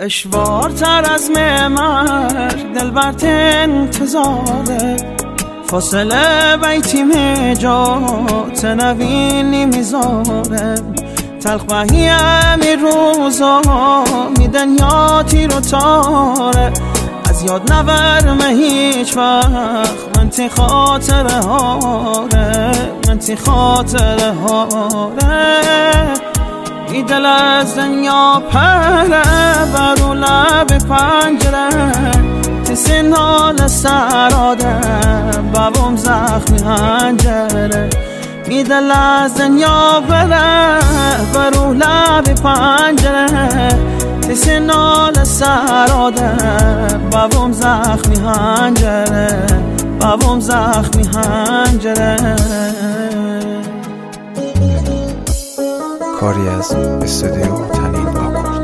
دشوارتر از معمر دلبرت انتظاره، فاصله بیتیم جات نوینی میذاره، تلخ بهی همی روزا میدن یا تیر و تاره، از یاد نبرمه هیچ وقت من تی خاطره هاره، من تی خاطره هاره. ای دل از دنیا پره برو لب پنجره، تی سنال سراده بابم زخمی هنجره، ای دل از دنیا پره برو لب پنجره، تی سنال سراده بابم زخمی هنجره، بابم زخمی هنجره. کاری از استودیو تنین آکورد.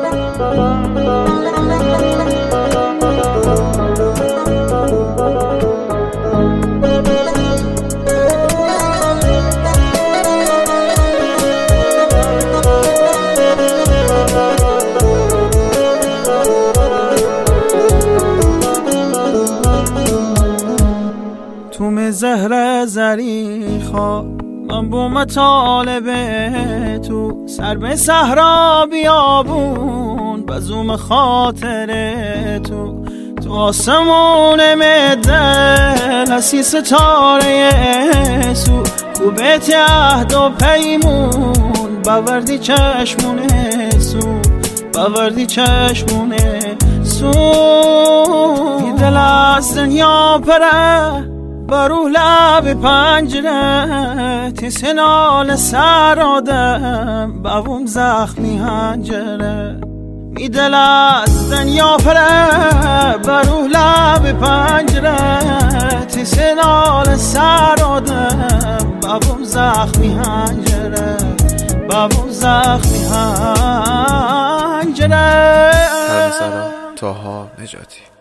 تو زهر زریخا من با مطالبه تو، سر به صحرا بیابون بزوم خاطره تو، تو آسمون دل هستی ستاره سو، خوبت عهد و پیمون باوردی چشمونه سو، باوردی چشمونه سو. دل از دنیا پره برو لب پنجره، تی سنال سرادم بابم زخمی هنجره، می دل از دنیا پره برو لب پنجره، تی سنال سرادم بابم زخمی هنجره، بابم زخمی هنجره. سلام طاها نجاتی.